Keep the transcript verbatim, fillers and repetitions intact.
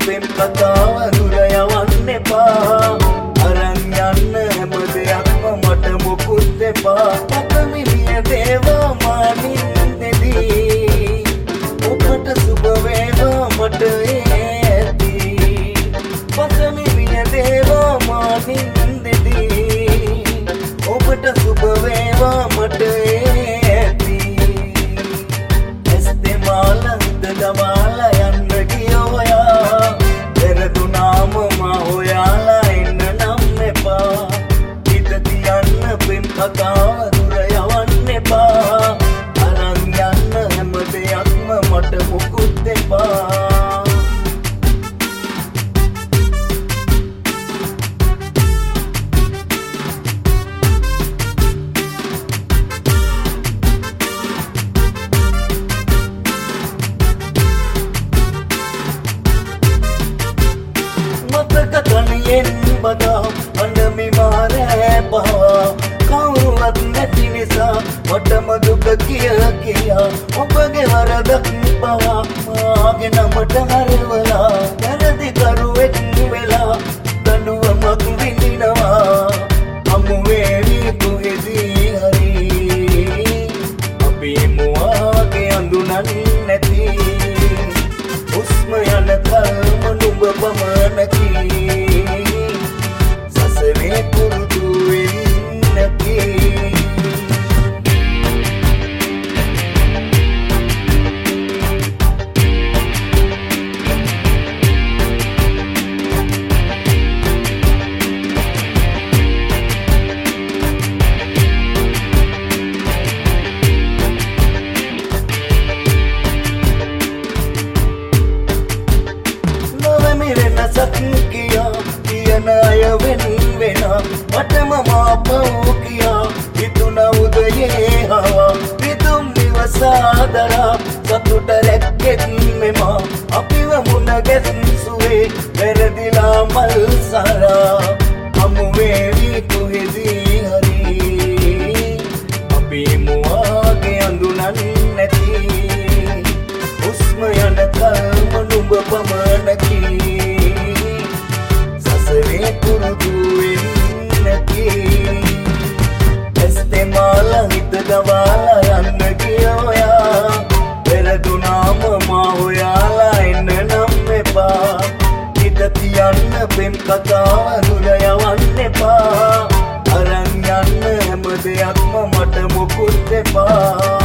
පෙම් කතාව දුර යවන්න එපා. අරන් යන්න හැම දෙයක්ම මට මොකුත් එපා. පතමිනිය දේවා මානින්දෙදී ඔබට සුබ වේවා මට ඇති. පතමිනිය දේවා මානින්දෙදී ඔබට සුබ වේවා මට ඇති. ඇස්තේ මාලන්ද දමාලා යන්න ගියෝයා. පෙරදුනාම මා හොයාලා එන්න නම් එපා. හිත තියන්න පෙම් කතාව දුර යවන්න එපා. අරන් යන්න හැම දෙයක්ම මට මොකුත් එපා. කතනියෙන් බදා අඬමි මාරෑ පවා. කවුරුවත් නැති නිසා මටම දුක කිය කියා. ඔබගේ වරදක් පවා මාගේ නමට හරවලා. වැරදි කරුවෙක් වෙලා දඬුවමක් විඳිනවා. හමු වේවි කොහෙදී හරි අපි මුවාගේ අඳුනන්නේ නැති. හුස්ම යන කල්ම නුඹ පමණකි. සසරේ පුරුදු වෙන්නකි. සත්කියා කියන අය වෙන වෙන මටම මාපව් කියා. හිතුන උදයේ හවා පිතුම් දිවසාදරා. සතුට රැක්කෙත් මෙමා අපිව මුණ ගැසුවේ. වැරදිලා මල් සරා හමු වේවි කොහෙදී හරි අපි මුවාගේ අඳුනන්නේ නැති. හුස්ම යන කල්ම නුඹ පමණකි. සසරේ පුරුදු වෙන්නකි. ඇස්තේ මාලා හිත දවාලා යන්න ගියෝයා. පෙරදුනාම මා හොයාලා එන්න නම් එපා. හිත තියන්න පෙම් කතාව දුර යවන්න එපා. අරන් යන්න හැම දෙයක්ම මට මොකුත් එපා.